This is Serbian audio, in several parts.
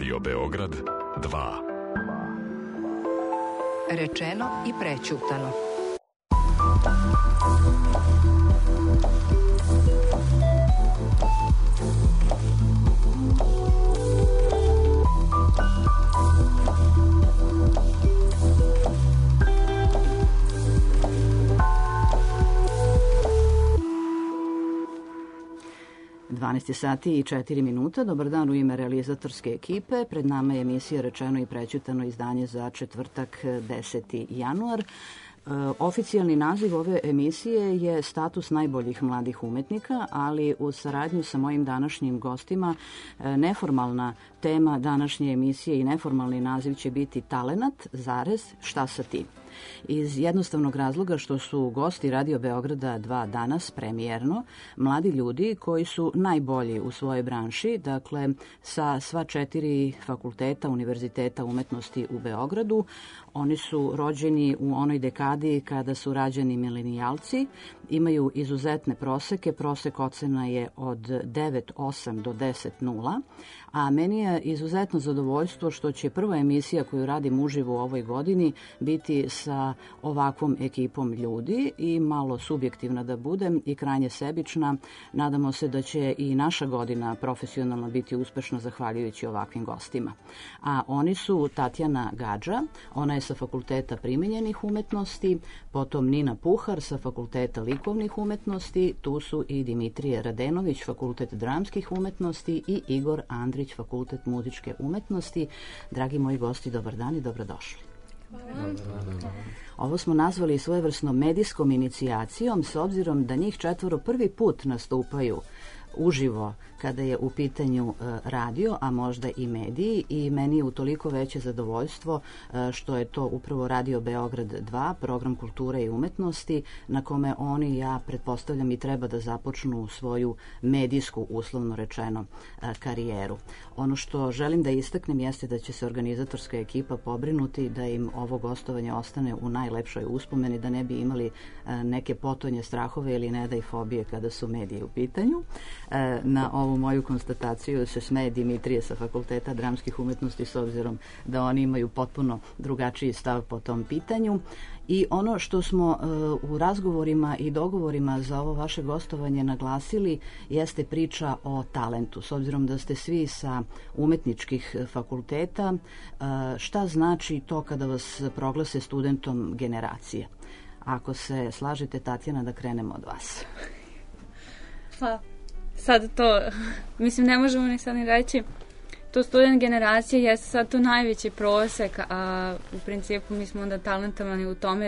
Radio Beograd 2. Rečeno i prećutano. Sati i 4 minuta. Dobar dan u ime realizatorske ekipe. Pred nama je emisija Rečeno i prećutano, izdanje za četvrtak 10. januar. Oficijalni naziv ove emisije je Status najboljih mladih umetnika, ali u saradnju sa mojim današnjim gostima neformalna tema današnje emisije i neformalni naziv će biti Talenat, šta sa tim? Iz jednostavnog razloga što su gosti Radio Beograda 2 danas premijerno mladi ljudi koji su najbolji u svojoj branši, dakle sa sva 4 fakulteta Univerziteta umetnosti u Beogradu. Oni su rođeni u onoj dekadi kada su rađeni milenijalci, imaju izuzetne proseke, prosek ocena je od 9,8 do 10,0, a meni je izuzetno zadovoljstvo što će prva emisija koju radim uživo u ovoj godini biti sa ovakvom ekipom ljudi i malo subjektivna da budem i krajnje sebična. Nadamo se da će i naša godina profesionalno biti uspešna zahvaljujući ovakvim gostima. A oni su Tatjana Gadža, ona je sa Fakulteta primenjenih umetnosti, potom Nina Puhar sa Fakulteta likovnih umetnosti, tu su i Dimitrije Radenović, Fakultet dramskih umetnosti i Igor Andrić, Fakultet muzičke umetnosti. Dragi moji gosti, dobar dan i dobrodošli. Ovo smo nazvali svojevrsnom medijskom inicijacijom s obzirom da njih 4 prvi put nastupaju uživo kada je u pitanju radio, a možda i mediji, i meni je utoliko veće zadovoljstvo što je to upravo Radio Beograd 2, program kulture i umetnosti, na kome oni, ja pretpostavljam, i treba da započnu svoju medijsku, uslovno rečeno, karijeru. Ono što želim da istaknem jeste da će se organizatorska ekipa pobrinuti da im ovo gostovanje ostane u najlepšoj uspomeni, da ne bi imali neke potonje strahove ili ne da i fobije kada su mediji u pitanju. Na ovu moju konstataciju se smeje Dimitrije sa Fakulteta dramskih umetnosti s obzirom da oni imaju potpuno drugačiji stav po tom pitanju. I ono što smo u razgovorima i dogovorima za ovo vaše gostovanje naglasili jeste priča o talentu. S obzirom da ste svi sa umetničkih fakulteta, šta znači to kada vas proglase studentom generacije? Ako se slažete, Tatjana, da krenemo od vas. Pa, sad to, mislim, ne možemo ni sad ni reći, to student generacije jeste sad to najveći prosek, a u principu mi smo onda talentovani u tome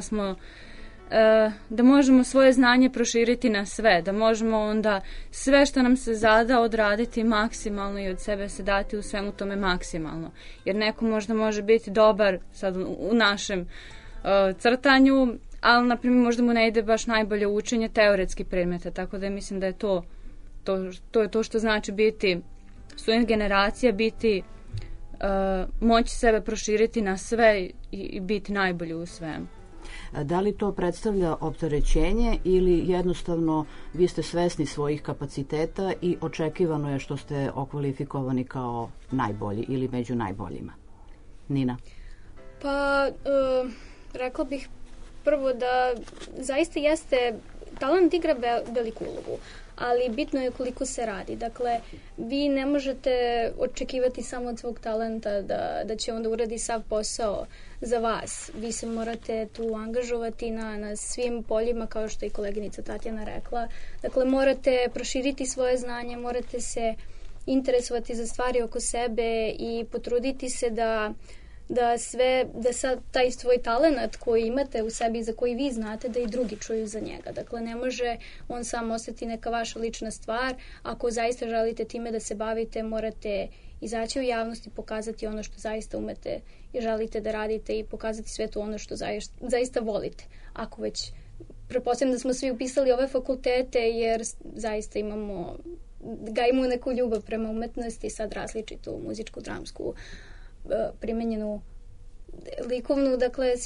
da možemo svoje znanje proširiti na sve, da možemo onda sve što nam se zada odraditi maksimalno i od sebe se dati u svemu tome maksimalno. Jer neko možda može biti dobar sad u našem crtanju, ali na primjer možda mu ne ide baš najbolje učenje teoretskih predmeta, tako da mislim da je to je to što znači biti student generacija, biti moći sebe proširiti na sve i biti najbolji u svemu. Da li to predstavlja opterećenje ili jednostavno vi ste svesni svojih kapaciteta i očekivano je što ste okvalifikovani kao najbolji ili među najboljima? Nina? Pa, rekla bih prvo da zaista jeste, talent igra veliku ulogu, ali bitno je koliko se radi. Dakle, vi ne možete očekivati samo od svog talenta da će onda uradi sav posao za vas. Vi se morate tu angažovati na svim poljima, kao što je koleginica Tatjana rekla. Dakle, morate proširiti svoje znanje, morate se interesovati za stvari oko sebe i potruditi se da sad taj svoj talent koji imate u sebi, za koji vi znate, da i drugi čuju za njega. Dakle, ne može on sam ostati neka vaša lična stvar. Ako zaista želite time da se bavite, morate izaći u javnost i pokazati ono što zaista umete i želite da radite i pokazati svetu ono što zaista volite. Ako već, pretpostavljam da smo svi upisali ove fakultete jer zaista gajimo neku ljubav prema umetnosti, sad različitu, muzičku, dramsku, primenjenu, likovnu, dakle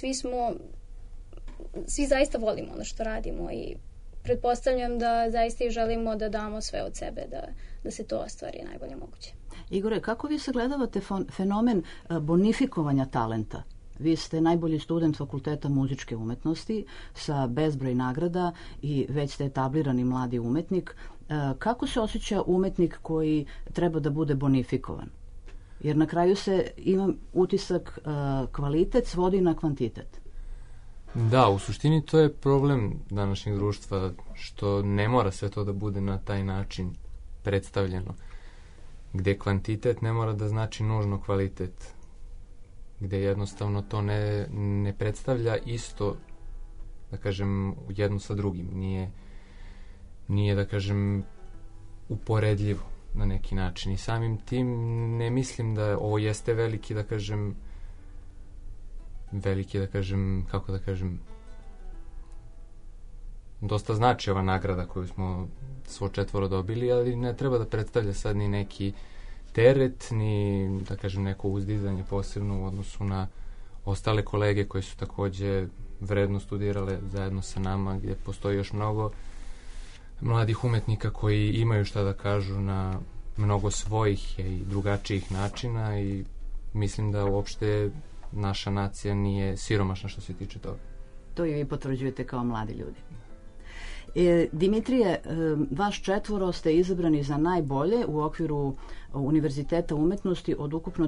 svi zaista volimo ono što radimo i pretpostavljam da zaista i želimo da damo sve od sebe da se to ostvari najbolje moguće. Igore, kako vi sagledavate fenomen bonifikovanja talenta? Vi ste najbolji student Fakulteta muzičke umetnosti sa bezbroj nagrada i već ste etablirani mladi umetnik. Kako se osjeća umetnik koji treba da bude bonifikovan? Jer na kraju se, imam utisak, kvalitet svodi na kvantitet. Da, u suštini to je problem današnjeg društva, što ne mora sve to da bude na taj način predstavljeno. Gde kvantitet ne mora da znači nužno kvalitet. Gde jednostavno to ne predstavlja isto, da kažem, jedno sa drugim. Nije, da kažem, uporedljivo na neki način. I samim tim ne mislim da ovo jeste veliki, da kažem, kako da kažem, dosta znači ova nagrada koju smo svo 4 dobili, ali ne treba da predstavlja sad ni neki teret, ni, da kažem, neko uzdizanje posebno u odnosu na ostale kolege koji su takođe vredno studirale zajedno sa nama, gdje postoji još mnogo mladih umetnika koji imaju šta da kažu na mnogo svojih i drugačijih načina i mislim da uopšte naša nacija nije siromašna što se tiče toga. To i vi potvrđujete kao mladi ljudi. Dimitrije, vaš 4 ste izabrani za najbolje u okviru Univerziteta umetnosti od ukupno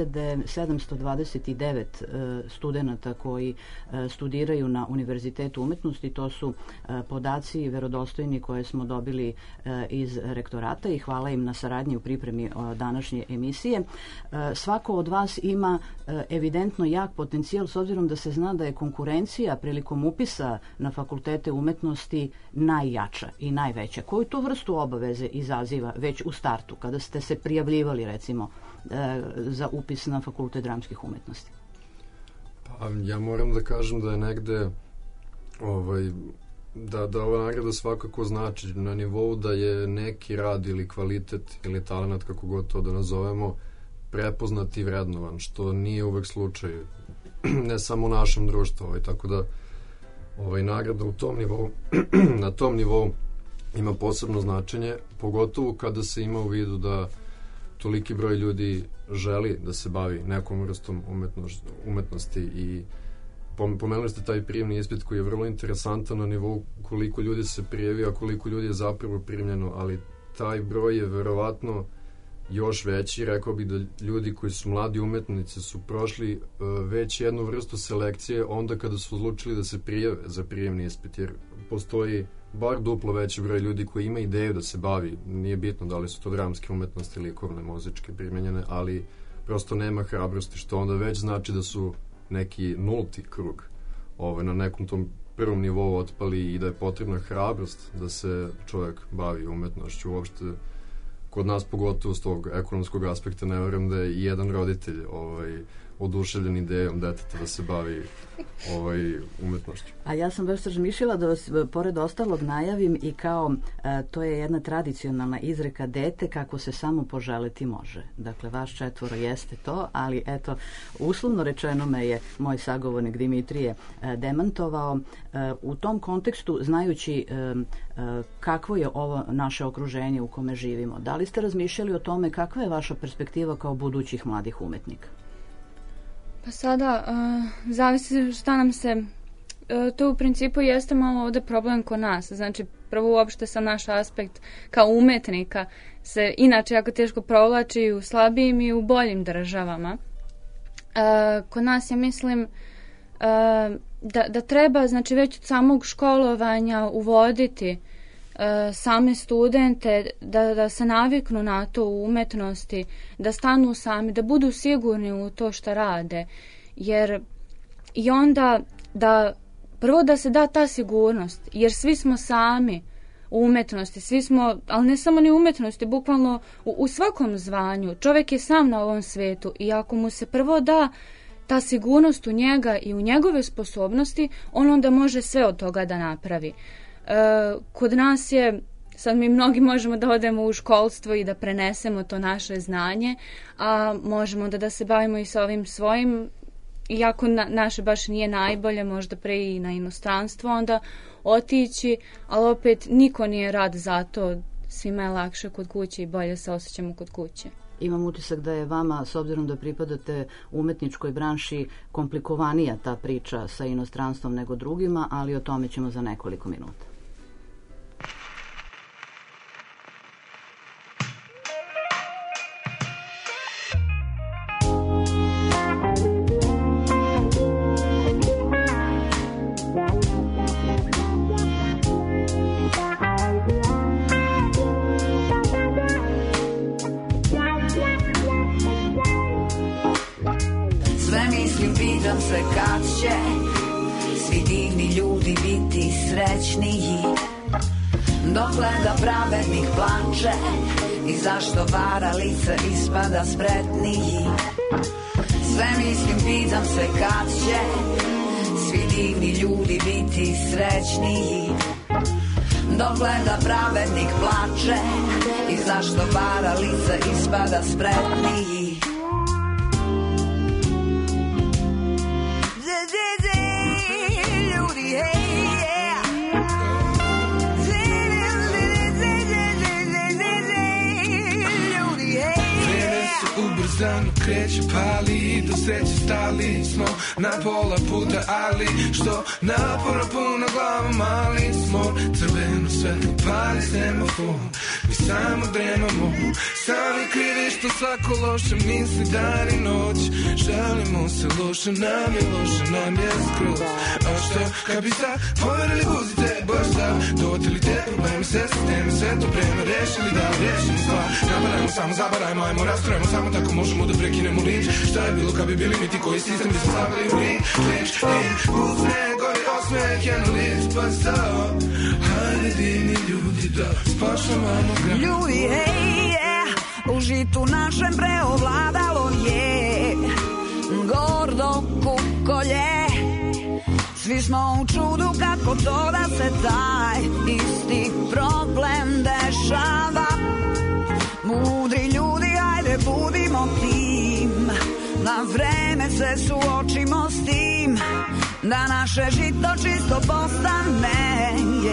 2729 studenata koji studiraju na Univerzitetu umetnosti. To su podaci verodostojni koje smo dobili iz rektorata i hvala im na saradnji u pripremi današnje emisije. Svako od vas ima evidentno jak potencijal s obzirom da se zna da je konkurencija prilikom upisa na fakultete umetnosti najjača i najveća. Koju to vrstu obaveze izaziva već u startu, kada ste se prijavljivali, recimo, za upis na Fakultet dramskih umetnosti? Pa, ja moram da kažem da je negde da ova nagrada svakako znači na nivou da je neki rad ili kvalitet ili talent, kako god to da nazovemo, prepoznat i vrednovan, što nije uvek slučaj, ne samo u našem društvu, tako da nagrada u tom nivou, na tom nivou ima posebno značenje, pogotovo kada se ima u vidu da toliki broj ljudi želi da se bavi nekom vrstom umetnosti i pomenuli ste taj prijemni ispit koji je vrlo interesantan na nivou koliko ljudi se prijavi, a koliko ljudi je zapravo primljeno, ali taj broj je verovatno još veći. Rekao bih da ljudi koji su mladi umetnici su prošli već jednu vrstu selekcije onda kada su odlučili da se prijave za prijemni ispit, jer postoji bar duplo veći broj ljudi koji ima ideju da se bavi, nije bitno da li su to dramske umetnosti, likovne, muzičke, primenjene, ali prosto nema hrabrosti, što onda već znači da su neki nulti krug na nekom tom prvom nivou otpali i da je potrebna hrabrost da se čovjek bavi umetnošću. Uopšte kod nas, pogotovo s tog ekonomskog aspekta, ne verujem da je i jedan roditelj oduševljen idejom deteta da se bavi umetnošću. A ja sam baš razmišljala da vas, pored ostalog, najavim i kao, to je jedna tradicionalna izreka, dete kako se samo poželiti može. Dakle, vaš 4 jeste to, ali eto, uslovno rečeno me je moj sagovornik Dimitrije demantovao. U tom kontekstu, znajući kakvo je ovo naše okruženje u kome živimo, da li ste razmišljali o tome kakva je vaša perspektiva kao budućih mladih umetnika? Pa sada, zavisi šta nam se, to u principu jeste malo ovde problem kod nas. Znači, prvo uopšte sam naš aspekt kao umetnika se inače jako teško provlači u slabijim i u boljim državama. Kod nas, ja mislim, da treba, znači, već od samog školovanja uvoditi same studente da se naviknu na to u umetnosti, da stanu sami, da budu sigurni u to što rade, jer i onda prvo da se da ta sigurnost, jer svi smo sami u umetnosti, svi smo, ali ne samo ni u umetnosti, bukvalno u svakom zvanju, čovjek je sam na ovom svetu i ako mu se prvo da ta sigurnost u njega i u njegove sposobnosti, on onda može sve od toga da napravi. Kod nas je, sad mi mnogi možemo da odemo u školstvo i da prenesemo to naše znanje, a možemo da se bavimo i sa ovim svojim, iako naše baš nije najbolje, možda pre i na inostranstvo onda otići, ali opet niko nije rad za to, svima je lakše kod kuće i bolje se osjećamo kod kuće. Imam utisak da je vama, s obzirom da pripadate umetničkoj branši, komplikovanija ta priča sa inostranstvom nego drugima, ali o tome ćemo za nekoliko minuta. Pitam se kad će svi divni ljudi biti srećniji, dokle da pravednik plače i zašto varalice ispada spretniji. Sve mislim, pitam se kad će svi divni ljudi biti srećniji, dokle da pravednik plače i zašto varalice ispada spretniji. Ubrzano kreće, pali, do sreće stali smo na pola puta, ali što napora puna glava, mali smo. Crveno svetlo pali semafor, mi samo dremamo, sami krivi što svako loše misli dan i noć. Želimo se, loše nam je skroz. A što kad bi sad poverili guzite, baš sad dotili te probleme, sve sisteme, sve to vreme rešili da rešimo stvar. Napadajmo, samo zabarajmo, ajmo rastrojemo, samo tako možemo da prekinemo linč. Šta je bilo kad bi bili mi ti koji sistem bi se stavili u linč? Uzne gori osmeh, jedan list, pa stao. Hajde divni ljudi da spašavamo grad. Ljudi, hej, u žitu našem preovladalo je gordo kukolje. Svi smo u čudu kako to da se taj isti problem dešava. Mudri ljudi, hajde budimo tim, na vreme se suočimo s tim, da naše žito čisto postane,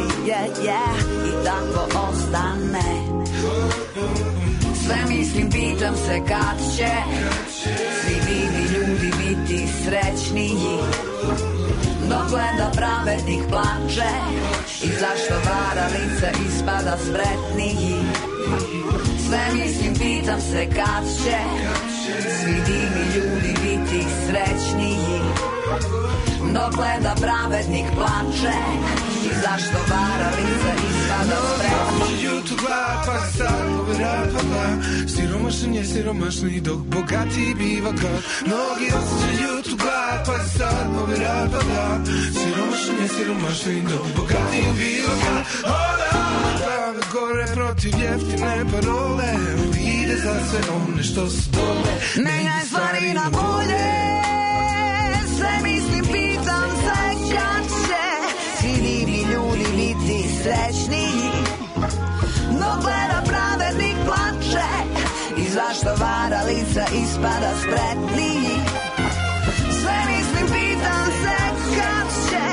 i tako ostane. Sve mislim, pitam se kad će svi divni ljudi biti srećniji, dokle da pravednik plače i zašto varalice ispada spretniji. Sve mislim, pitam se kad će svi divni ljudi biti srećniji, dokle da pravednik plače i zašto varalice ispada spretniji. YouTube glad, pa sad poveravala, siromašan je siromašni dok bogati biva glad. Mnogi osjećaju tu glad, pa sad poveravala, siromašan je siromašni dok bogati biva glad. Glave gore protiv jeftine parole, ide za sve one što su dole. Menjaj stvari na bolje, sve mislim, pitam se kad će svi divni ljudi biti srećniji, dokle da pravednik plače i zašto varalica ispada spretniji. Sve mislim, pitam se kad će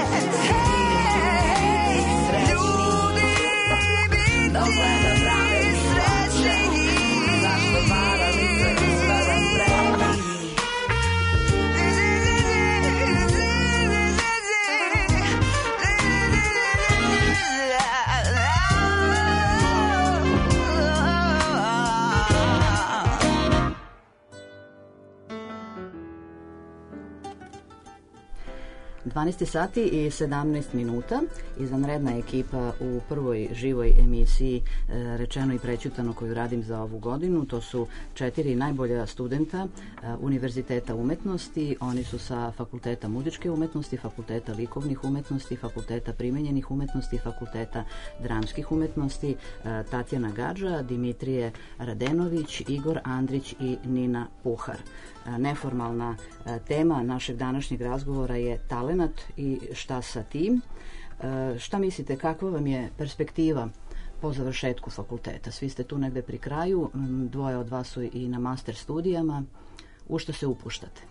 ljudi biti srećniji, zašto varalica ispada spretniji. sati i 17 minuta. Izvanredna ekipa u prvoj živoj emisiji Rečeno i prećutano koju radim za ovu godinu. To su 4 najbolja studenta Univerziteta umetnosti. Oni su sa Fakulteta muzičke umetnosti, Fakulteta likovnih umetnosti, Fakulteta primenjenih umetnosti, Fakulteta dramskih umetnosti. Tatjana Gadža, Dimitrije Radenović, Igor Andrić i Nina Puhar. Neformalna tema našeg današnjeg razgovora je talenat i šta sa tim. Šta mislite, kakva vam je perspektiva po završetku fakulteta? Svi ste tu negde pri kraju, dvoje od vas su i na master studijama. U što se upuštate?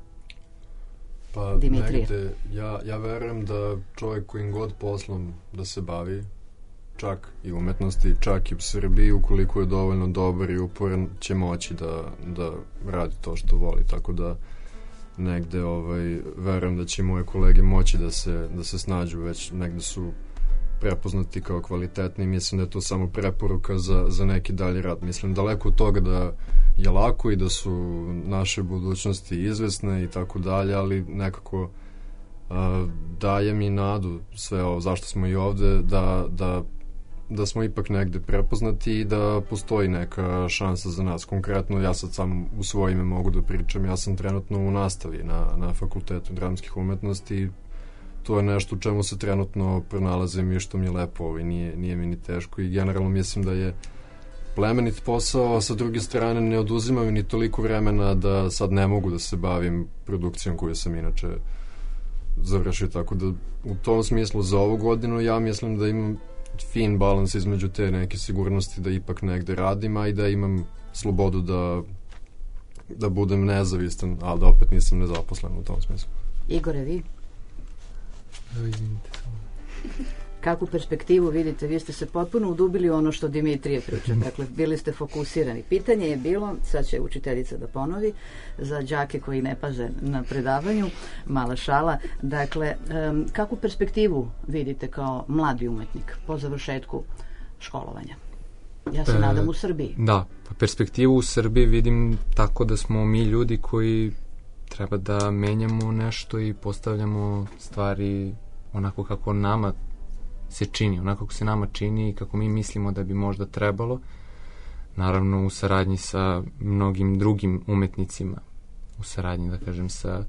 Pa negde, ja verujem da čovjek kojim god poslom da se bavi, čak i umetnosti, čak i u Srbiji, ukoliko je dovoljno dobar i uporan, će moći da radi to što voli, tako da negde verujem da će moje kolege moći da se snađu, već negde su prepoznati kao kvalitetni. Mislim da je to samo preporuka za neki dalji rad. Mislim daleko od toga da je lako i da su naše budućnosti izvesne i tako dalje, ali nekako daje mi nadu sve ovo zašto smo i ovde, da smo ipak negde prepoznati i da postoji neka šansa za nas. Konkretno, ja sad sam u svoje ime mogu da pričam, ja sam trenutno u nastavi na Fakultetu dramskih umetnosti i to je nešto u čemu se trenutno pronalazim i što mi je lepo i nije mi ni teško i generalno mislim da je plemenit posao, a sa druge strane ne oduzima mi ni toliko vremena da sad ne mogu da se bavim produkcijom koju sam inače završio, tako da u tom smislu za ovu godinu ja mislim da imam fin balans između te neke sigurnosti da ipak negde radim, a i da imam slobodu da budem nezavistan, ali da opet nisam nezaposlen u tom smislu. Igore, vi? Izvinite samo. Kakvu perspektivu vidite? Vi ste se potpuno udubili u ono što Dimitrije priča. Dakle, bili ste fokusirani. Pitanje je bilo, sad će učiteljica da ponovi, za đake koji ne paze na predavanju, mala šala. Dakle, kakvu perspektivu vidite kao mladi umetnik po završetku školovanja? Ja se nadam u Srbiji. Da, perspektivu u Srbiji vidim tako da smo mi ljudi koji treba da menjamo nešto i postavljamo stvari onako kako nama se čini, onako kako se nama čini i kako mi mislimo da bi možda trebalo, naravno u saradnji sa mnogim drugim umetnicima, u saradnji, da kažem,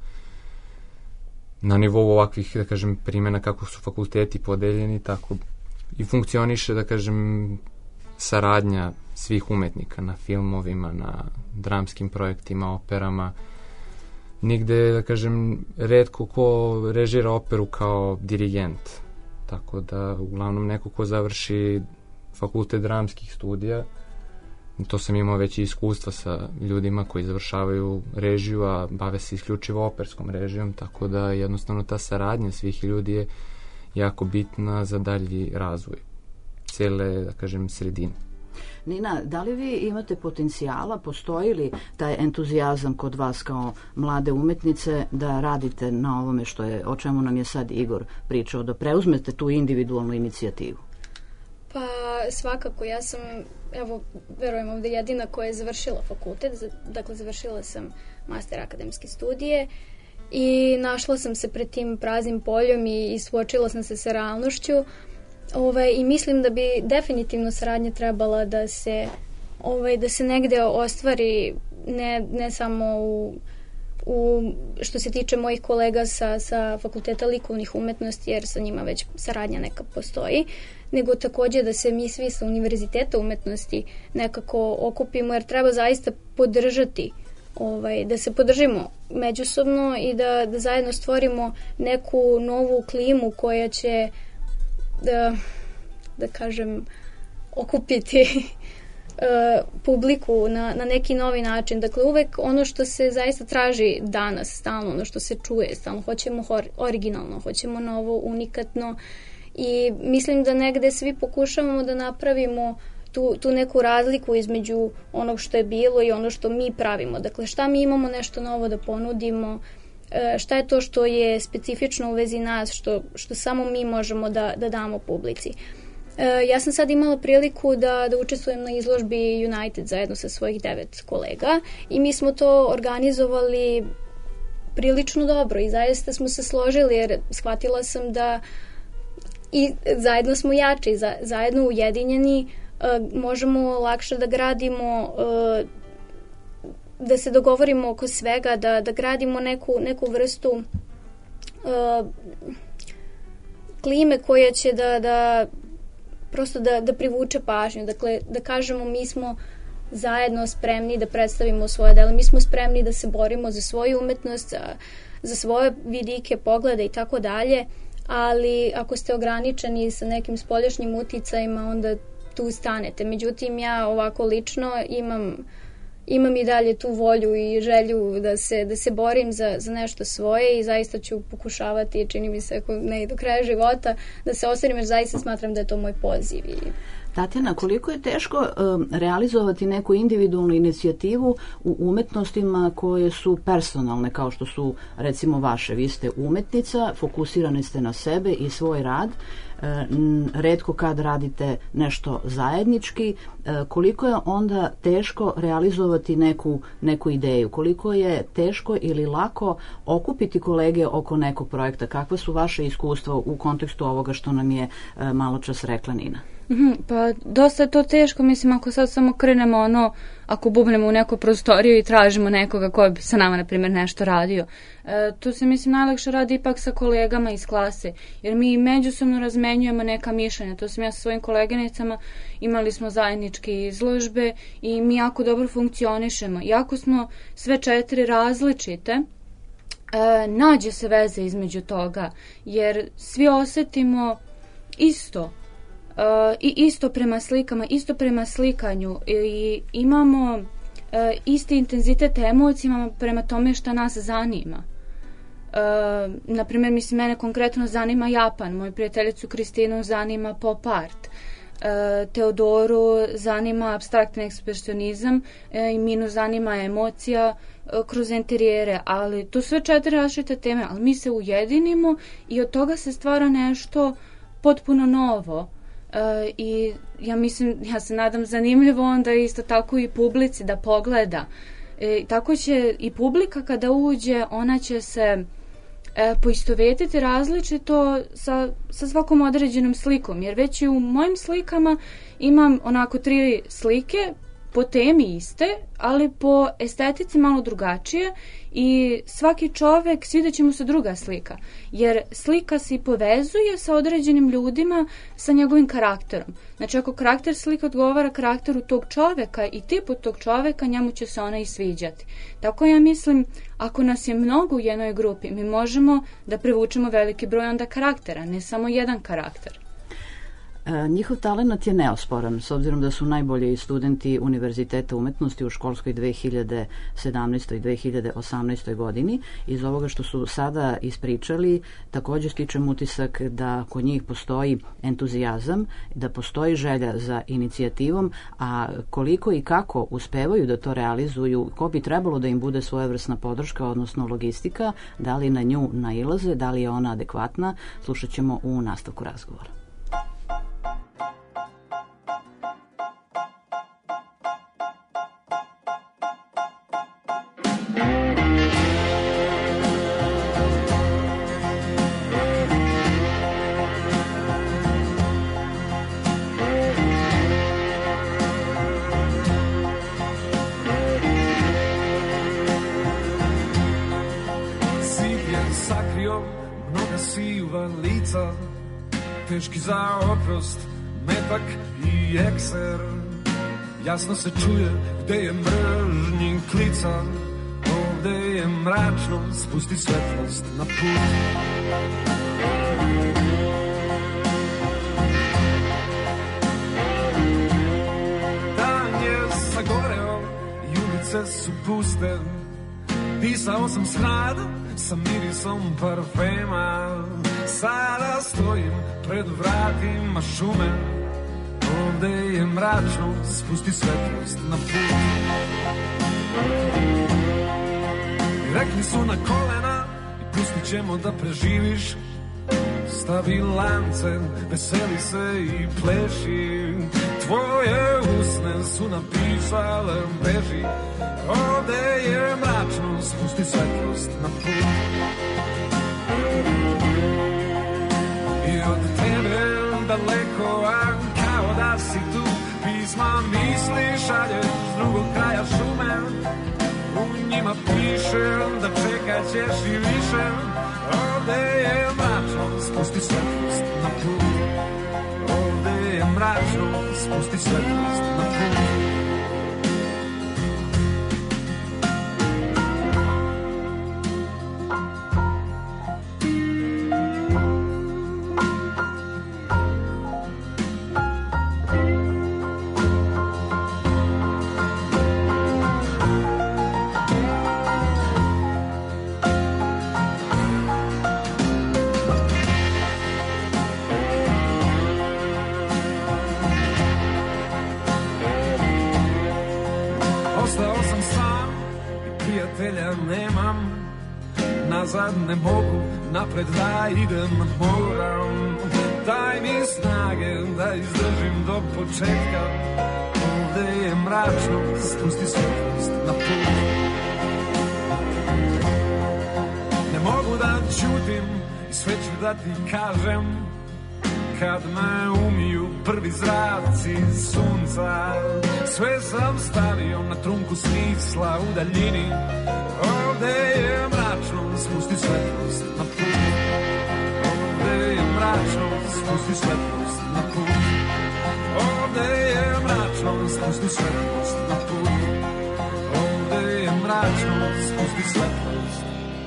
na nivou ovakvih, da kažem, primjena kako su fakulteti podeljeni, tako i funkcioniše, da kažem, saradnja svih umetnika na filmovima, na dramskim projektima, operama. Nigde, da kažem, retko ko režira operu kao dirigent. Tako da, uglavnom, neko ko završi fakultet dramskih studija, to sam imao već i iskustva sa ljudima koji završavaju režiju, a bave se isključivo operskom režijom, tako da jednostavno ta saradnja svih ljudi je jako bitna za dalji razvoj cele, da kažem, sredine. Nina, da li vi imate potencijala, postoji li taj entuzijazam kod vas kao mlade umetnice da radite na ovome o čemu nam je sad Igor pričao, da preuzmete tu individualnu inicijativu? Pa svakako, ja sam, evo, verujem ovde jedina koja je završila fakultet, dakle završila sam master akademske studije i našla sam se pred tim praznim poljom i suočila sam se sa realnošću. I mislim da bi definitivno saradnja trebala da se negde ostvari, ne samo u što se tiče mojih kolega sa Fakulteta likovnih umetnosti, jer sa njima već saradnja neka postoji, nego takođe da se mi svi sa Univerziteta umetnosti nekako okupimo, jer treba zaista podržati, da se podržimo međusobno i da zajedno stvorimo neku novu klimu koja će da kažem, okupiti publiku na neki novi način. Dakle, uvek ono što se zaista traži danas, stalno, ono što se čuje, stalno hoćemo originalno, hoćemo novo, unikatno i mislim da negde svi pokušavamo da napravimo tu neku razliku između onog što je bilo i ono što mi pravimo. Dakle, šta mi imamo nešto novo da ponudimo, šta je to što je specifično u vezi nas, što samo mi možemo da damo publici. Ja sam sad imala priliku da učestvujem na izložbi United zajedno sa svojih 9 kolega i mi smo to organizovali prilično dobro i zaista smo se složili jer shvatila sam da i zajedno smo jači, zajedno ujedinjeni možemo lakše da gradimo, da se dogovorimo oko svega, da gradimo neku vrstu klime koja će prosto da privuče pažnju. Dakle, da kažemo mi smo zajedno spremni da predstavimo svoje delo, mi smo spremni da se borimo za svoju umetnost, za svoje vidike, poglede i tako dalje, ali ako ste ograničeni sa nekim spoljašnjim uticajima, onda tu stanete. Međutim, ja ovako lično imam i dalje tu volju i želju da se borim za nešto svoje i zaista ću pokušavati, čini mi se, ako ne i do kraja života, da se ostvarim, jer zaista smatram da je to moj poziv. Tatjana, koliko je teško realizovati neku individualnu inicijativu u umetnostima koje su personalne, kao što su recimo vaše? Vi ste umetnica, fokusirani ste na sebe i svoj rad, retko kad radite nešto zajednički. Koliko je onda teško realizovati neku ideju? Koliko je teško ili lako okupiti kolege oko nekog projekta? Kakva su vaše iskustva u kontekstu ovoga što nam je malo čas rekla Nina? Pa dosta je to teško, mislim, ako sad samo krenemo ako bubnemo u neku prostoriju i tražimo nekoga ko bi sa nama, na primjer, nešto radio. Tu se, mislim, najlakše radi ipak sa kolegama iz klase, jer mi međusobno razmenjujemo neka mišljenja. To sam ja sa svojim koleginicama, imali smo zajedničke izložbe i mi jako dobro funkcionišemo. Iako smo sve 4 različite, nađe se veze između toga, jer svi osetimo isto. I isto prema slikama, isto prema slikanju i imamo isti intenzitet emocijama prema tome što nas zanima. Naprimjer, mislim, mene konkretno zanima Japan, moju prijateljicu Kristinu zanima pop art, Teodoru zanima apstraktni ekspresionizam i Minu zanima emocija kroz interijere, ali to sve 4 različite teme, ali mi se ujedinimo i od toga se stvara nešto potpuno novo. I ja se nadam zanimljivo onda isto tako i publici da pogleda. Tako će i publika kada uđe, ona će se poistovetiti različito sa svakom određenom slikom, jer već i u mojim slikama imam onako 3 slike po temi iste, ali po estetici malo drugačije i svaki čovek svidjet će mu se druga slika, jer slika se i povezuje sa određenim ljudima, sa njegovim karakterom. Znači, ako karakter slika odgovara karakteru tog čoveka i tipu tog čoveka, njemu će se ona i sviđati. Tako ja mislim, ako nas je mnogo u jednoj grupi, mi možemo da privučemo veliki broj onda karaktera, ne samo jedan karakter. Njihov talenat je neosporan, s obzirom da su najbolji studenti Univerziteta umetnosti u školskoj 2017. i 2018. godini. Iz ovoga što su sada ispričali, također stičem utisak da kod njih postoji entuzijazam, da postoji želja za inicijativom, a koliko i kako uspevaju da to realizuju, ko bi trebalo da im bude svojevrsna podrška, odnosno logistika, da li na nju nailaze, da li je ona adekvatna, slušat ćemo u nastavku razgovora. Teški za oprost, metak i ekser. Jasno se čuje gde je mržnji klica. Ovde je mračno, spusti svetlost na put. Dan je sagoreo i ulice su puste. Pisao sam smrad sa mirisom parfema. Sada stojim pred vratima šume. Ovde je mračno, spusti svetlost na put. Rekli su na kolena i pustit ćemo da preživiš. Stavi lance, veseli se i pleši. Tvoje usne su napisale beži. Ovde je mračno, spusti svetlost na put. I od tebe daleko, a kao da si tu. Pisma misli šalješ s drugog kraja šume. U njima piše da čekat ćeš i više. Ovde je mračno, spusti svetlost na put. Ovde je mračno, spusti svetlost na put. sad ne mogu napred da idem, moram. Daj mi snage da izdržim do početka. Ovde je mračno, spusti svetlost na put. Ne mogu da ćutim i sve ću da ti kažem kad me umiju prvi zraci sunca. Sve sam stavio na trunku smisla u daljini. Ovde je mračno, spusti svetlost na put. Ovde je mračno, spusti svetlost na put. Ovde je mračno, spusti svetlost na put. Ovde je mračno, spusti svetlost.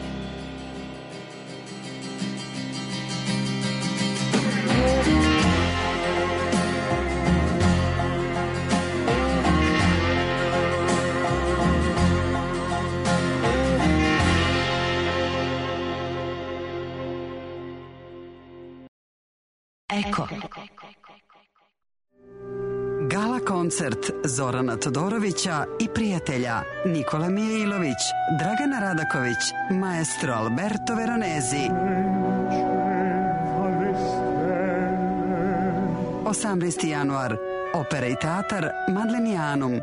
Eko. Gala koncert Zorana Todorovića i prijatelja Nikola Mijailović, Dragana Radaković, maestro Alberto Veronesi. 18. januar, Opera i teatar Madlenianum.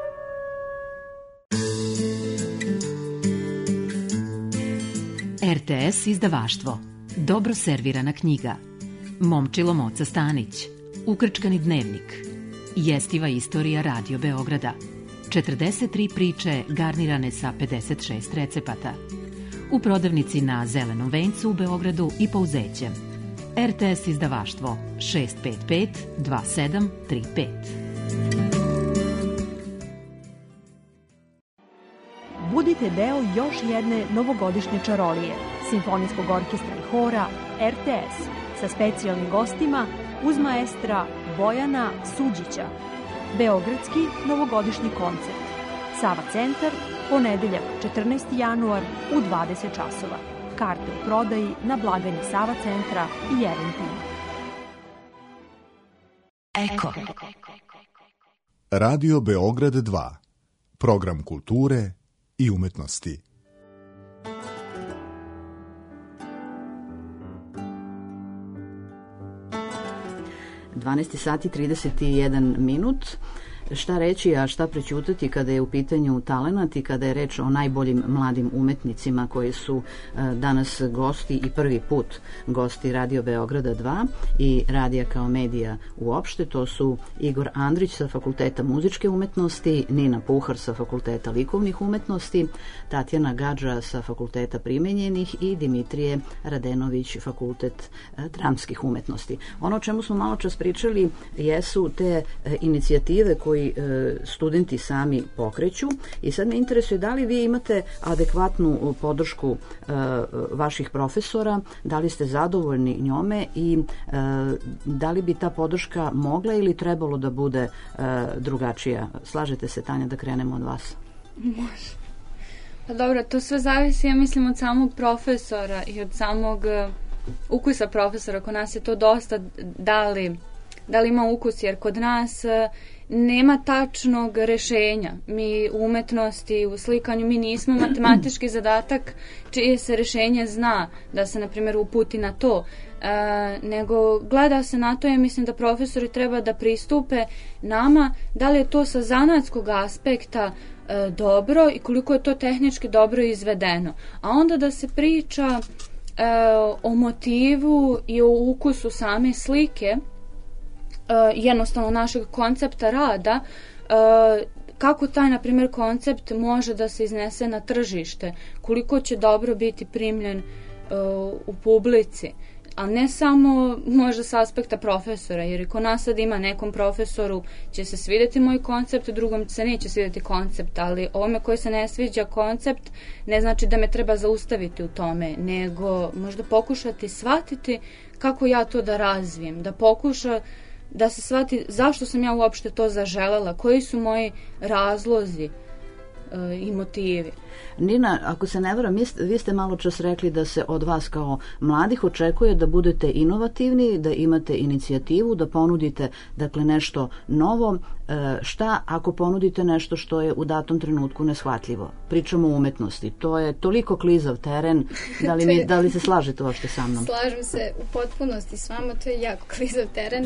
RTS izdavaštvo. Dobro servirana knjiga. Momčilo Moca Stanić. Ukrčkani dnevnik. Jestiva istorija Radio Beograda. 43 priče garnirane sa 56 recepata. U prodavnici na Zelenom vencu u Beogradu i Pouzećem. RTS izdavaštvo 655 2735. Budite deo još jedne novogodišnje čarolije Simfonijskog orkestra i hora RTS sa specijalnim gostima uz maestra Bojana Suđića. Beogradski novogodišnji koncert. Sava centar, ponedeljak 14. januar u 20 časova. Karte u prodaji na blagajni Sava centra i Eventim. Eko. Radio Beograd 2. Program kulture i umetnosti. Sati 31 minut. Šta reći, a šta prećutati kada je u pitanju talenat i kada je reč o najboljim mladim umetnicima koji su danas gosti i prvi put gosti Radio Beograda 2 i radija kao medija uopšte. To su Igor Andrić sa Fakulteta muzičke umetnosti, Nina Puhar sa Fakulteta likovnih umetnosti, Tatjana Gadža sa Fakulteta primenjenih i Dimitrije Radenović, Fakultet dramskih umetnosti. Ono o čemu smo malo čas pričali jesu te inicijative koji studenti sami pokreću i sad me interesuje da li vi imate adekvatnu podršku vaših profesora, da li ste zadovoljni njome i da li bi ta podrška mogla ili trebalo da bude drugačija. Slažete se, Tanja, da krenemo od vas? Može. Pa dobro, to sve zavisi, ja mislim, od samog profesora i od samog ukusa profesora. Kod nas je to dosta da li ima ukus, jer kod nas nema tačnog rešenja. Mi u umetnosti, u slikanju, mi nismo matematički zadatak čije se rešenje zna da se, na primjer, uputi na to. Nego gleda se na to, ja mislim da profesori treba da pristupe nama, da li je to sa zanatskog aspekta dobro i koliko je to tehnički dobro izvedeno. A onda da se priča o motivu i o ukusu same slike, jednostavno našeg koncepta rada, kako taj, na primjer, koncept može da se iznese na tržište, koliko će dobro biti primljen u publici, a ne samo možda s aspekta profesora, jer ako nas sad ima nekom profesoru će se svidjeti moj koncept, drugom se neće svidjeti koncept, ali ovome koji se ne sviđa koncept ne znači da me treba zaustaviti u tome, nego možda pokušati shvatiti kako ja to da razvijem, da pokuša da se shvati zašto sam ja uopšte to zaželela, koji su moji razlozi i motivi. Nina, ako se ne varam, vi ste malo čas rekli da se od vas kao mladih očekuje da budete inovativni, da imate inicijativu, da ponudite dakle nešto novo. Šta ako ponudite nešto što je u datom trenutku neshvatljivo? Pričamo o umetnosti. To je toliko klizav teren. Da li se slažete uopšte sa mnom? Slažem se u potpunosti s vama, to je jako klizav teren.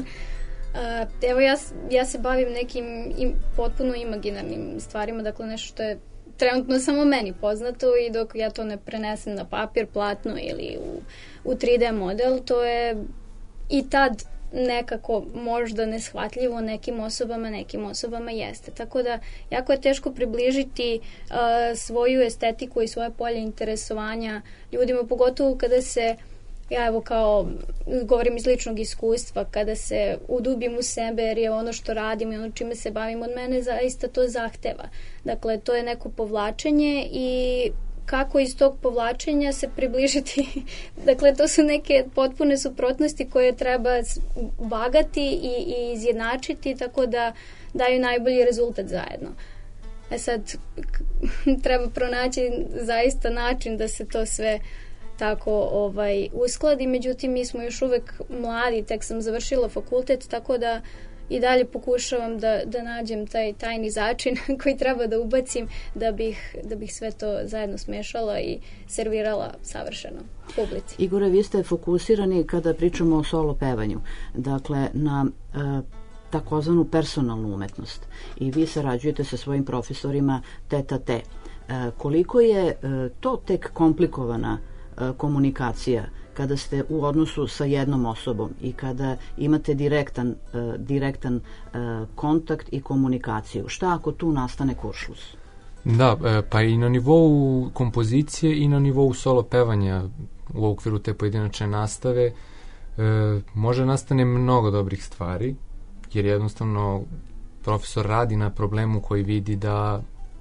Evo ja se bavim nekim potpuno imaginarnim stvarima, dakle nešto što je trenutno samo meni poznato i dok ja to ne prenesem na papir, platno ili u 3D model, to je i tad nekako možda neshvatljivo nekim osobama jeste. Tako da jako je teško približiti svoju estetiku i svoje polje interesovanja ljudima, pogotovo kada se, ja evo kao govorim iz ličnog iskustva, kada se udubim u sebe jer je ono što radim i ono čime se bavim od mene zaista to zahteva. Dakle, to je neko povlačenje i kako iz tog povlačenja se približiti. Dakle, to su neke potpune suprotnosti koje treba vagati i izjednačiti tako da daju najbolji rezultat zajedno. Sad, treba pronaći zaista način da se to sve tako uskladi, međutim mi smo još uvek mladi, tek sam završila fakultet, tako da i dalje pokušavam da nađem taj tajni začin koji treba da ubacim da bih sve to zajedno smešala i servirala savršeno publici. Igore, vi ste fokusirani kada pričamo o solo pevanju, dakle na takozvanu personalnu umetnost i vi sarađujete sa svojim profesorima tete. Koliko je to tek komplikovana komunikacija kada ste u odnosu sa jednom osobom i kada imate direktan kontakt i komunikaciju? Šta ako tu nastane kuršlus? Da, pa i na nivou kompozicije i na nivou solo pevanja u okviru te pojedinačne nastave može nastane mnogo dobrih stvari, jer jednostavno profesor radi na problemu koji vidi da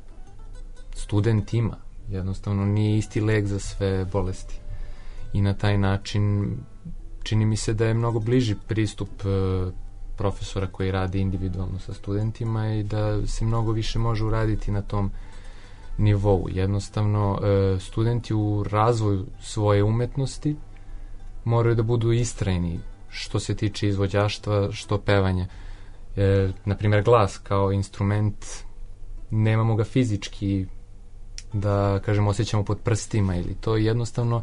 student ima. Jednostavno nije isti lek za sve bolesti. I na taj način čini mi se da je mnogo bliži pristup profesora koji radi individualno sa studentima i da se mnogo više može uraditi na tom nivou. Jednostavno, studenti u razvoju svoje umetnosti moraju da budu istrajni što se tiče izvođaštva, što pevanja. Naprimjer, glas kao instrument, nemamo ga fizički da, kažem, osjećamo pod prstima ili to jednostavno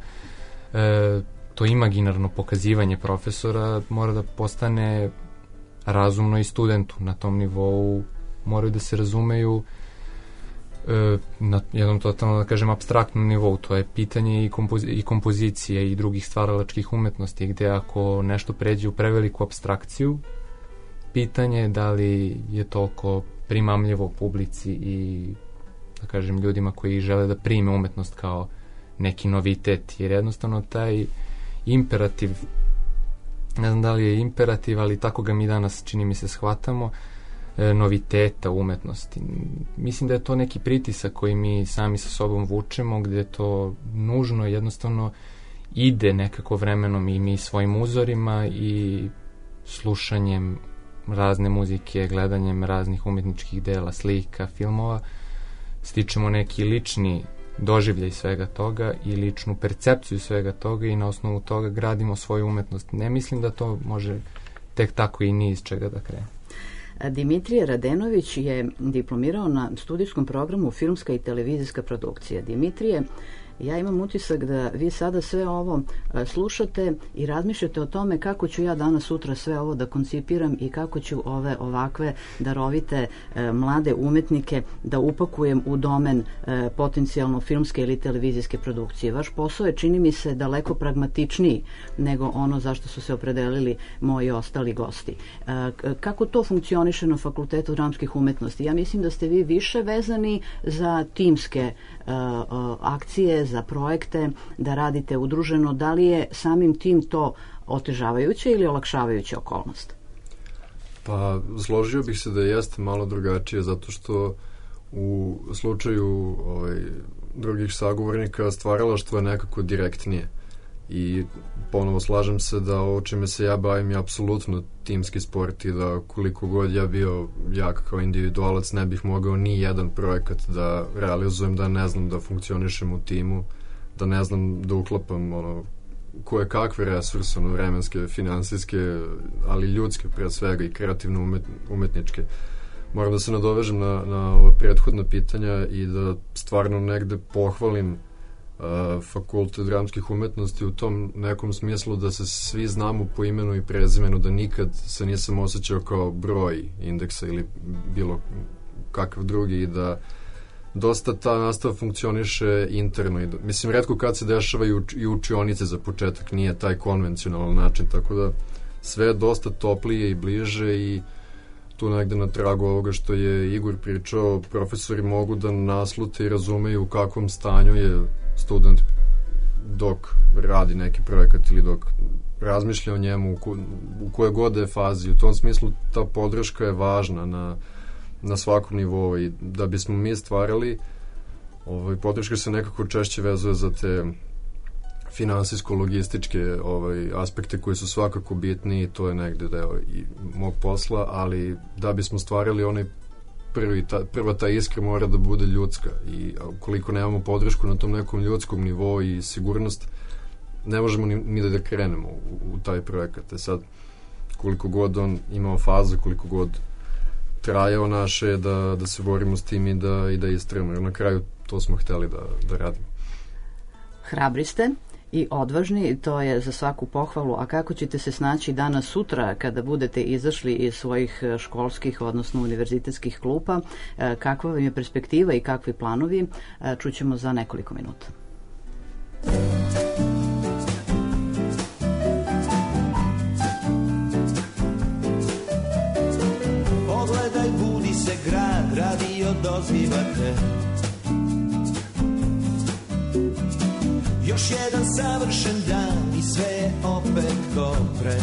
to imaginarno pokazivanje profesora mora da postane razumno i studentu. Na tom nivou moraju da se razumeju na jednom totalno, da kažem, apstraktnom nivou. To je pitanje i kompozicije i drugih stvaralačkih umetnosti, gde ako nešto pređe u preveliku apstrakciju, pitanje je da li je toliko primamljivo publici i, da kažem, ljudima koji žele da prime umetnost kao neki novitet, jer jednostavno taj imperativ, ne znam da li je imperativ, ali tako ga mi danas, čini mi se, shvatamo, noviteta umetnosti. Mislim da je to neki pritisak koji mi sami sa sobom vučemo, gde to nužno jednostavno ide nekako vremenom i mi svojim uzorima i slušanjem razne muzike, gledanjem raznih umetničkih dela, slika, filmova, stičemo neki lični doživljaj svega toga i ličnu percepciju svega toga i na osnovu toga gradimo svoju umetnost. Ne mislim da to može tek tako i ni iz čega da krene. Dimitrije Radenović je diplomirao na studijskom programu filmska i televizijska produkcija. Dimitrije, ja imam utisak da vi sada sve ovo slušate i razmišljate o tome kako ću ja danas sutra sve ovo da koncipiram i kako ću ove ovakve darovite mlade umetnike da upakujem u domen potencijalno filmske ili televizijske produkcije. Vaš posao je, čini mi se, daleko pragmatičniji nego ono zašto su se opredelili moji ostali gosti. Kako to funkcioniše na Fakultetu dramskih umetnosti? Ja mislim da ste vi više vezani za timske akcije, za projekte, da radite udruženo. Da li je samim tim to otežavajuća ili olakšavajuća okolnost? Pa, složio bih se da jeste malo drugačije, zato što u slučaju drugih sagovornika stvaralaštvo je nekako direktnije I ponovo slažem se da ovo čime se ja bavim je apsolutno timski sport i da koliko god ja bio jak kao individualac ne bih mogao ni jedan projekat da realizujem da ne znam da funkcionišem u timu, da ne znam da uklapam koje kakve resurse, vremenske, finansijske, ali ljudske pre svega i kreativno umetničke. Moram da se nadovežem na ova prethodna pitanja i da stvarno negde pohvalim Fakultet dramskih umetnosti u tom nekom smislu da se svi znamo po imenu i prezimenu, da nikad se nisam osjećao kao broj indeksa ili bilo kakav drugi i da dosta ta nastava funkcioniše interno. Mislim, retko kad se dešava i učionice za početak, nije taj konvencionalan način, tako da sve je dosta toplije i bliže i tu negde na tragu ovoga što je Igor pričao, profesori mogu da naslute i razumeju u kakvom stanju je student dok radi neki projekat ili dok razmišlja o njemu, u koje god je fazi. U tom smislu ta podrška je važna na svakom nivou i da bismo mi stvarali, podrška se nekako češće vezuje za te finansijsko-logističke aspekte koji su svakako bitni i to je negde deo i mog posla, ali da bismo stvarali onaj prva ta iskra mora da bude ljudska i ukoliko nemamo podršku na tom nekom ljudskom nivou i sigurnost, ne možemo ni da krenemo u taj projekat. Sad, koliko god on imao faze, koliko god trajao naše da se borimo s tim i da istrajemo, jer na kraju to smo hteli da radimo. Hrabri ste i odvažni, to je za svaku pohvalu, a kako ćete se snaći danas sutra kada budete izašli iz svojih školskih, odnosno univerzitetskih klupa, kakva vam je perspektiva i kakvi planovi, čućemo za nekoliko minuta. Pogledaj, budi se grad, radio dozivate. Još jedan savršen dan i sve je opet ko pre.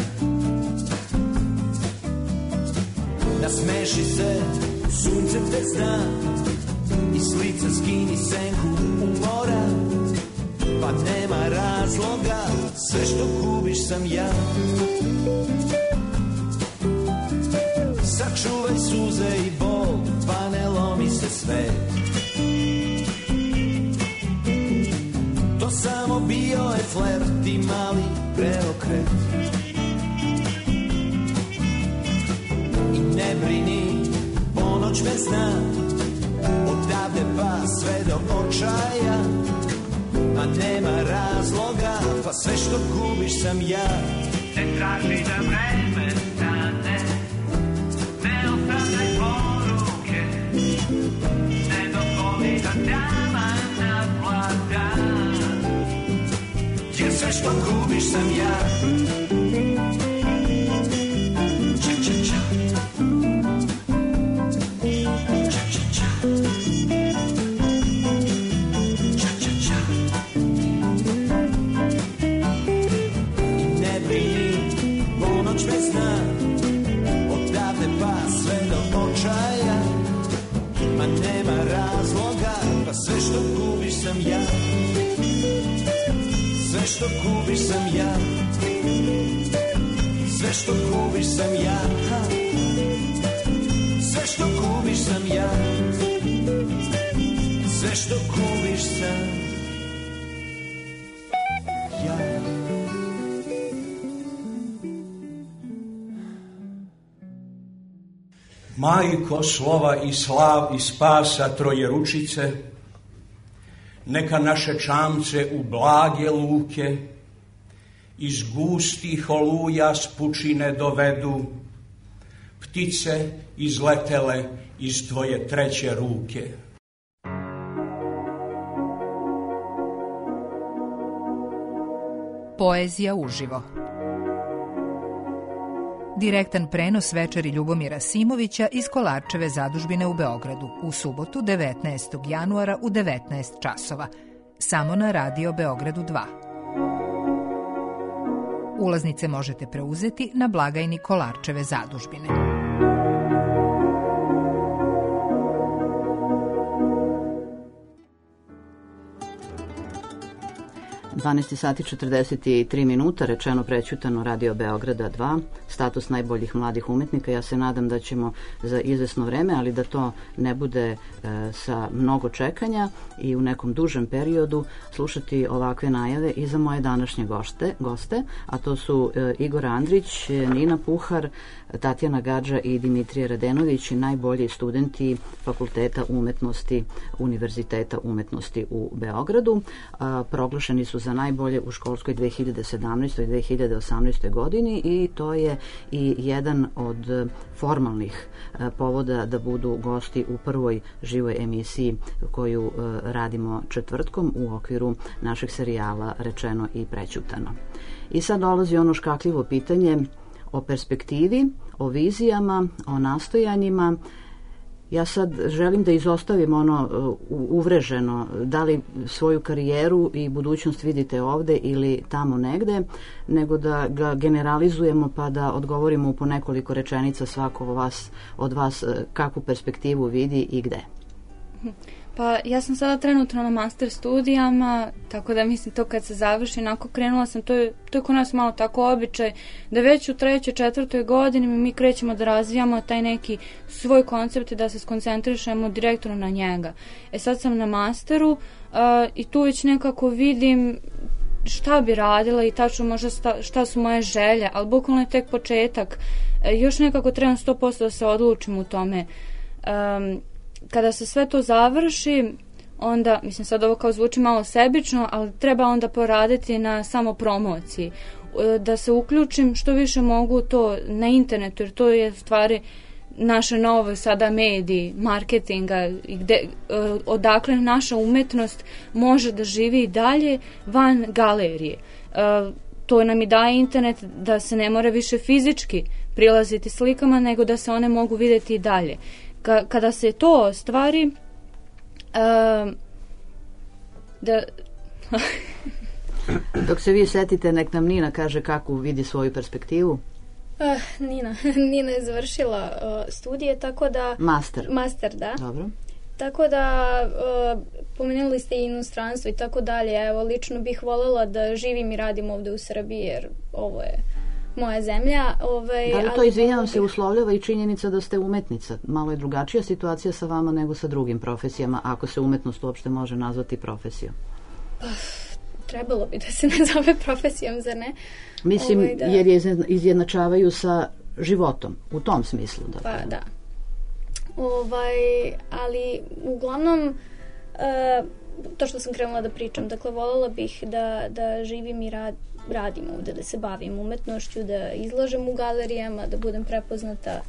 Nasmeši se, sunce te zna, i s lica skini senku umora. Pa nema razloga, sve što gubiš sam ja. Sačuvaj suze i bol, pa ne lomi se svet. To samo bio je flert i mali preokret. I ne brini, ponoć me zna, odavde pa sve do očaja. Ma nema razloga, pa sve što gubiš sam ja. Ne traži da vreme stane, ne ostavljaj poruke, ne dozvoli da dama naplada, jer sve što gubiš sam ja. Ča, ča, ča. Ča, ča, ča. Ča, ča, ča. I ne brini, ponoć me zna, odavde pa sve do očaja. Ma nema razloga, pa sve što gubiš sam ja. Sve što gubiš sam ja. Sve što gubiš sam ja. Sve što gubiš sam ja. Sve što gubiš sam ja. Majko slova i slav i spasa trojeručice, neka naše čamce u blage luke iz gustih oluja s pučine dovedu, ptice izletele iz tvoje treće ruke. Poezija uživo. Direktan prenos večeri Ljubomira Simovića iz Kolarčeve zadužbine u Beogradu u subotu 19. januara u 19 časova. Samo na Radio Beogradu 2. Ulaznice možete preuzeti na blagajni Kolarčeve zadužbine. 12 sati 43 minuta, rečeno prećutano, Radio Beograda 2, status najboljih mladih umetnika. Ja se nadam da ćemo za izvesno vreme, ali da to ne bude sa mnogo čekanja i u nekom dužem periodu, slušati ovakve najave i za moje današnje goste, a to su Igor Andrić, Nina Puhar, Tatjana Gadža i Dimitrije Radenović, najbolji studenti Fakulteta umetnosti Univerziteta umetnosti u Beogradu. Proglašeni su za najbolje u školskoj 2017. i 2018. godini i to je i jedan od formalnih povoda da budu gosti u prvoj živoj emisiji koju radimo četvrtkom u okviru našeg serijala Rečeno i prećutano. I sad dolazi ono škakljivo pitanje o perspektivi, o vizijama, o nastojanjima. Ja sad želim da izostavim ono uvreženo, da li svoju karijeru i budućnost vidite ovde ili tamo negde, nego da ga generalizujemo pa da odgovorimo po nekoliko rečenica svako od vas kakvu perspektivu vidi i gde. Pa ja sam sada trenutno na master studijama, tako da mislim to kad se završi, onako krenula sam, to je kod nas malo tako običaj, da već u 3., 4. godini mi krećemo da razvijamo taj neki svoj koncept i da se skoncentrišemo direktno na njega. Sad sam na masteru i tu već nekako vidim šta bi radila i tačno možda šta su moje želje, ali bukvalno je tek početak. Još nekako trebam 100% da se odlučim u tome. Kada se sve to završi, onda, mislim sad ovo kao zvuči malo sebično, ali treba onda poraditi na samopromociji. Da se uključim što više mogu to na internetu, jer to je stvari naše novo sada mediji, marketinga, odakle naša umetnost može da živi i dalje van galerije. To nam i daje internet da se ne mora više fizički prilaziti slikama, nego da se one mogu vidjeti i dalje. Kada se to ostvari, Dok se vi setite, nek nam Nina kaže kako vidi svoju perspektivu. Nina je završila studije, tako da... Master, da. Dobro. Tako da, pomenuli ste i inostranstvo i tako dalje. Evo, lično bih voljela da živim i radim ovde u Srbiji, jer ovo je moja zemlja. Da li to, izvinjavam se, uslovljava i činjenica da ste umetnica? Malo je drugačija situacija sa vama nego sa drugim profesijama, ako se umetnost uopšte može nazvati profesijom. Trebalo bi da se nazove profesijom, zar ne? Mislim, jer je izjednačavaju sa životom, u tom smislu. Pa da. Ali uglavnom, to što sam krenula da pričam, dakle, voljela bih da živim i radim ovde, da se bavim umetnošću, da izlažem u galerijama, da budem prepoznata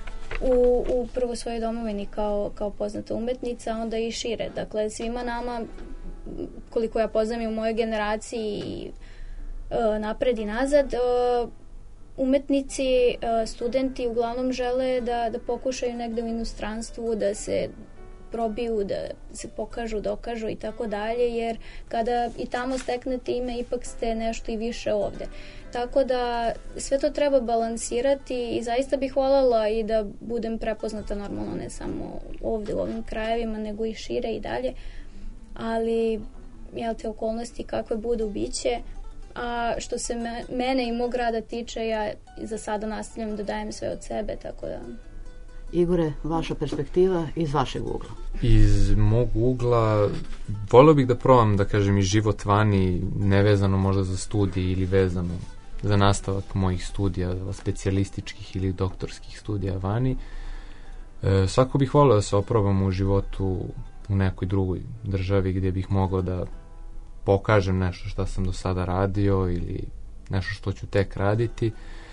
u prvo svojoj domovini kao poznata umetnica, a onda i šire. Dakle, svima nama, koliko ja poznam i u mojoj generaciji napred i nazad, umetnici, studenti uglavnom žele da pokušaju negde u inostranstvu, da se probiju, da se pokažu, dokažu i tako dalje, jer kada i tamo steknete ime, ipak ste nešto i više ovde. Tako da sve to treba balansirati i zaista bih voljela i da budem prepoznata normalno, ne samo ovde u ovim krajevima, nego i šire i dalje, ali te okolnosti kakve budu biće. A što se mene i mog rada tiče, ja za sada nastavljam da dajem sve od sebe, tako da... Igore, vaša perspektiva iz vašeg ugla? Iz mog ugla volio bih da probam, da kažem, i život vani, nevezano možda za studije ili vezano za nastavak mojih studija, specijalističkih ili doktorskih studija vani. Svako bih volio da se oprobam u životu u nekoj drugoj državi gdje bih mogao da pokažem nešto što sam do sada radio ili nešto što ću tek raditi.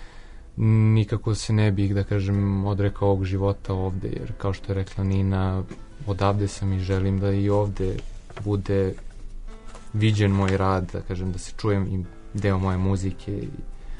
Nikako se ne bih, da kažem, odrekao ovog života ovde, jer kao što je rekla Nina, odavde sam i želim da i ovde bude viđen moj rad, da kažem, da se čujem i deo moje muzike i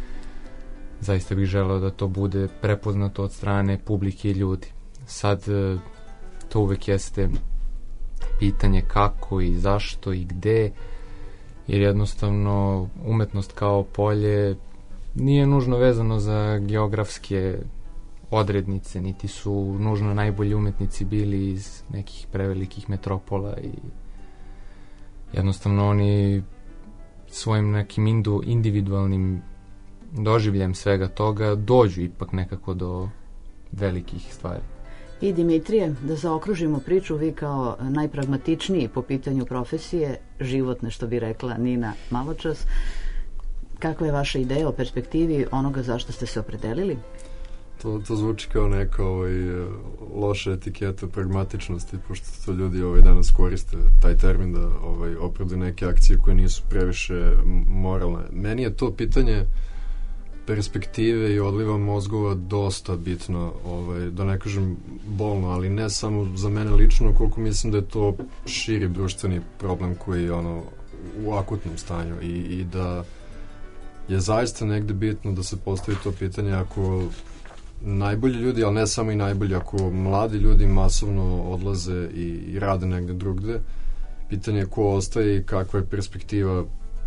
zaista bih želeo da to bude prepoznato od strane publike i ljudi. Sad to uvek jeste pitanje kako i zašto i gde, jer jednostavno umetnost kao polje nije nužno vezano za geografske odrednice, niti su nužno najbolji umetnici bili iz nekih prevelikih metropola i jednostavno oni svojim nekim individualnim doživljem svega toga dođu ipak nekako do velikih stvari. I Dimitrije, da zaokružimo priču, vi kao najpragmatičniji po pitanju profesije, životne što bi rekla Nina maločas, kakva je vaša ideja o perspektivi onoga zašto ste se opredelili? To zvuči kao neka loša etiketa pragmatičnosti, pošto to ljudi danas koriste taj termin da opravdaju neke akcije koje nisu previše moralne. Meni je to pitanje perspektive i odliva mozgova dosta bitno, da ne kažem bolno, ali ne samo za mene lično, koliko mislim da je to širi društveni problem koji je u akutnom stanju i da je zaista negde bitno da se postavi to pitanje ako najbolji ljudi, ali ne samo i najbolji, ako mladi ljudi masovno odlaze i rade negde drugde, pitanje je ko ostaje i kakva je perspektiva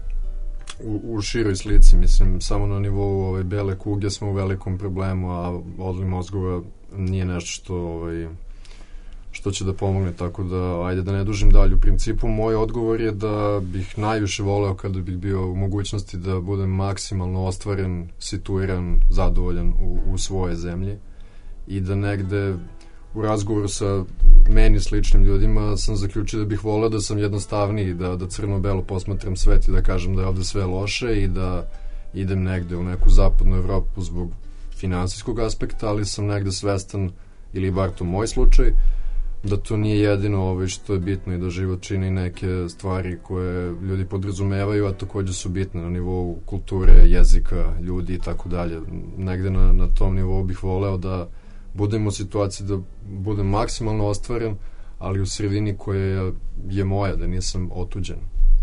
u široj slici. Mislim, samo na nivou bele kuge smo u velikom problemu, a odliv mozgova nije nešto što će da pomogne, tako da ajde da ne dužim dalje. U principu moj odgovor je da bih najviše voleo kada bih bio u mogućnosti da budem maksimalno ostvaren, situiran, zadovoljan u svoje zemlji i da negde u razgovoru sa meni sličnim ljudima sam zaključio da bih voleo da sam jednostavniji, da crno-belo posmatram svet i da kažem da je ovde sve loše i da idem negde u neku zapadnu Evropu zbog finansijskog aspekta, ali sam negde svestan, ili bar to moj slučaj, da to nije jedino što je bitno i da život čini neke stvari koje ljudi podrazumevaju, a takođe su bitne na nivou kulture, jezika, ljudi i tako dalje. Negde na tom nivou bih voleo da budem u situaciji da budem maksimalno ostvaren, ali u sredini koja je moja, da nisam otuđen.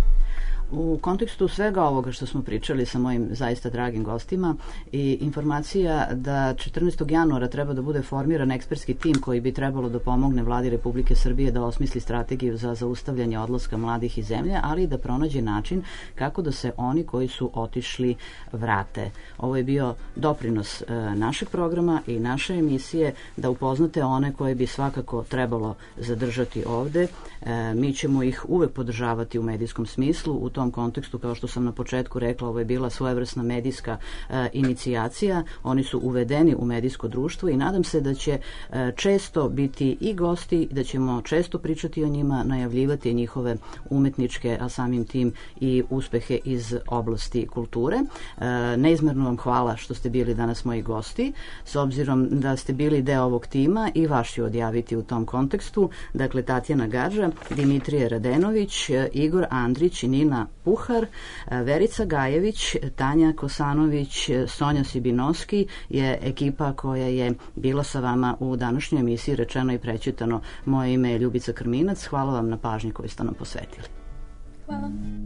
U kontekstu svega ovoga što smo pričali sa mojim zaista dragim gostima i informacija da 14. januara treba da bude formiran ekspertski tim koji bi trebalo da pomogne vladi Republike Srbije da osmisli strategiju za zaustavljanje odlaska mladih iz zemlje, ali i da pronađe način kako da se oni koji su otišli vrate. Ovo je bio doprinos našeg programa i naše emisije da upoznate one koje bi svakako trebalo zadržati ovde. Mi ćemo ih uvek podržavati u medijskom smislu. U tom kontekstu, kao što sam na početku rekla, ovo je bila svojevrsna medijska inicijacija. Oni su uvedeni u medijsko društvo i nadam se da će često biti i gosti, da ćemo često pričati o njima, najavljivati njihove umetničke, a samim tim i uspehe iz oblasti kulture. Neizmerno vam hvala što ste bili danas moji gosti. S obzirom da ste bili deo ovog tima, i vaš ću odjaviti u tom kontekstu. Dakle, Tatjana Gadža, Dimitrije Radenović, Igor Andrić i Nina Puhar, Verica Gajević, Tanja Kosanović, Sonja Sibinovski je ekipa koja je bila sa vama u današnjoj emisiji Rečeno i prećutano. Moje ime je Ljubica Krminac. Hvala vam na pažnji koju ste nam posvetili. Hvala.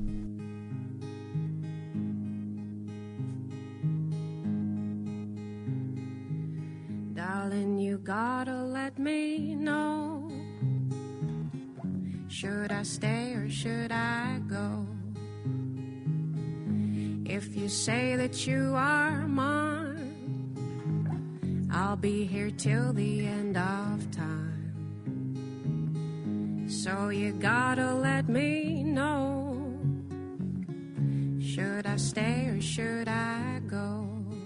Darling, you gotta let me know. Should I stay or should I go? If you say that you are mine, I'll be here till the end of time. So you gotta let me know. Should I stay or should I go?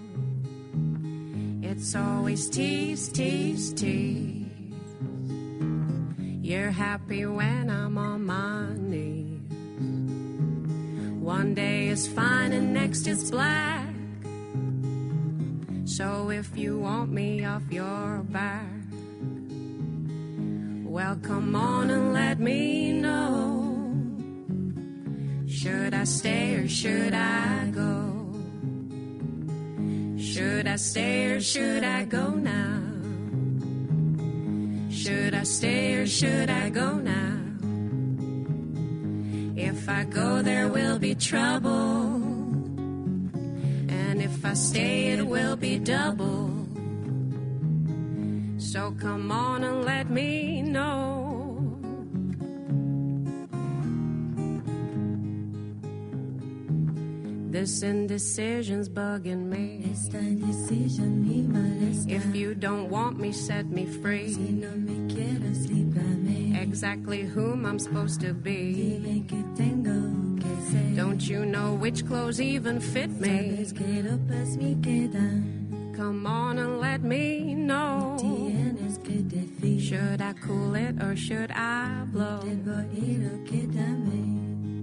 It's always tease, tease, tease. You're happy when I'm on my knees. One day is fine and next is black. So if you want me off your back, well, come on and let me know. Should I stay or should I go? Should I stay or should I go now? Should I stay or should I go now? If I go, there will be trouble. And if I stay, it will be double. So come on and let me know. This indecision's bugging me. Esta indecision me molesta. If you don't want me, set me free. Si no me quieres, líbrame. Exactly whom I'm supposed to be. Dime que tengo que ser. Don't you know which clothes even fit me? Sabes que lo pas me queda. Come on and let me know. Tienes que decir. Should I cool it or should I blow? Debo ir o quédame.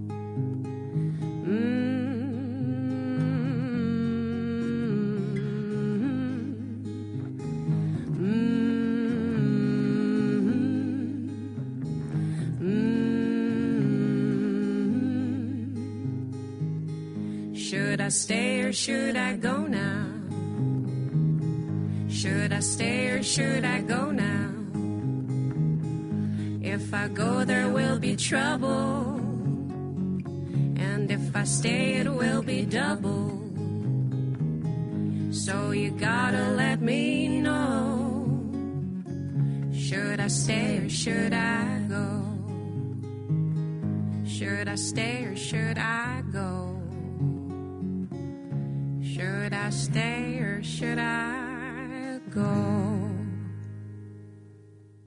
Should I stay or should I go now? Should I stay or should I go now? If I go there will be trouble, and if I stay it will be double. So you gotta let me know. Should I stay or should I go? Should I stay or should I go? Should I stay or should I go?